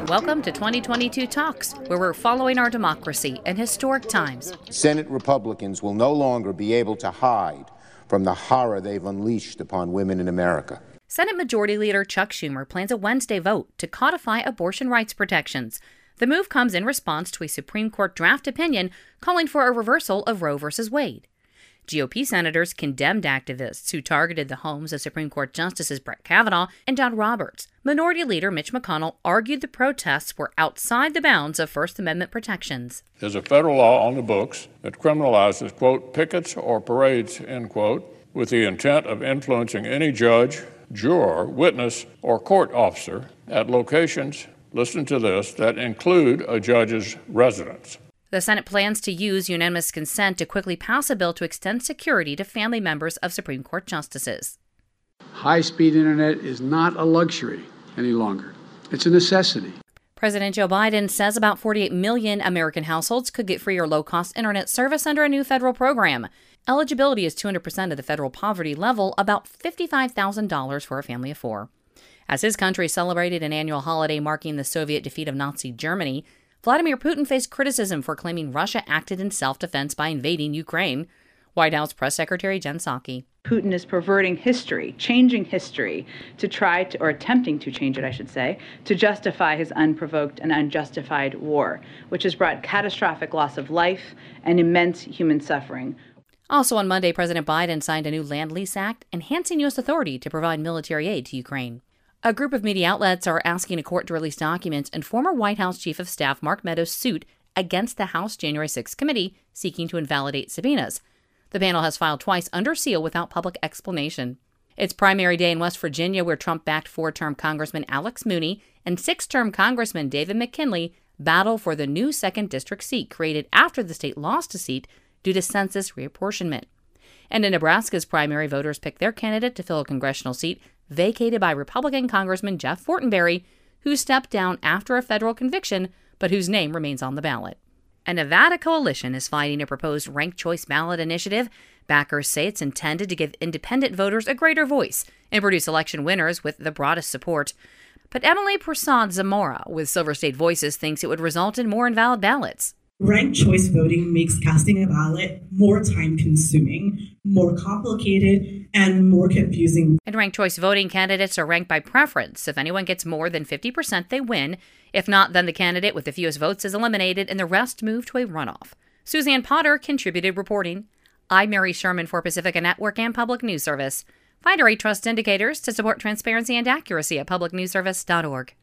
Welcome to 2022 Talks, where we're following our democracy in historic times. Senate Republicans will no longer be able to hide from the horror they've unleashed upon women in America. Senate Majority Leader Chuck Schumer plans a Wednesday vote to codify abortion rights protections. The move comes in response to a Supreme Court draft opinion calling for a reversal of Roe v. Wade. GOP senators condemned activists who targeted the homes of Supreme Court Justices Brett Kavanaugh and John Roberts. Minority Leader Mitch McConnell argued the protests were outside the bounds of First Amendment protections. There's a federal law on the books that criminalizes, quote, pickets or parades, end quote, with the intent of influencing any judge, juror, witness, or court officer at locations, listen to this, that include a judge's residence. The Senate plans to use unanimous consent to quickly pass a bill to extend security to family members of Supreme Court justices. High-speed internet is not a luxury any longer. It's a necessity. President Joe Biden says about 48 million American households could get free or low-cost internet service under a new federal program. Eligibility is 200% of the federal poverty level, about $55,000 for a family of four. As his country celebrated an annual holiday marking the Soviet defeat of Nazi Germany, Vladimir Putin faced criticism for claiming Russia acted in self-defense by invading Ukraine. White House Press Secretary Jen Psaki. Putin is perverting history, changing history to try to, or attempting to change it, I should say, to justify his unprovoked and unjustified war, which has brought catastrophic loss of life and immense human suffering. Also on Monday, President Biden signed a new Land Lease Act enhancing U.S. authority to provide military aid to Ukraine. A group of media outlets are asking a court to release documents in former White House Chief of Staff Mark Meadows' suit against the House January 6 committee seeking to invalidate subpoenas. The panel has filed twice under seal without public explanation. It's primary day in West Virginia, where Trump-backed four-term Congressman Alex Mooney and six-term Congressman David McKinley battle for the new 2nd District seat created after the state lost a seat due to census reapportionment. And in Nebraska's primary, voters picked their candidate to fill a congressional seat vacated by Republican Congressman Jeff Fortenberry, who stepped down after a federal conviction, but whose name remains on the ballot. A Nevada coalition is fighting a proposed ranked choice ballot initiative. Backers say it's intended to give independent voters a greater voice and produce election winners with the broadest support. But Emily Prasad Zamora with Silver State Voices thinks it would result in more invalid ballots. Ranked choice voting makes casting a ballot more time-consuming, more complicated, and more confusing. And ranked choice voting candidates are ranked by preference. If anyone gets more than 50%, they win. If not, then the candidate with the fewest votes is eliminated and the rest move to a runoff. Suzanne Potter contributed reporting. I'm Mary Sherman for Pacifica Network and Public News Service. Find our trust indicators to support transparency and accuracy at publicnewsservice.org.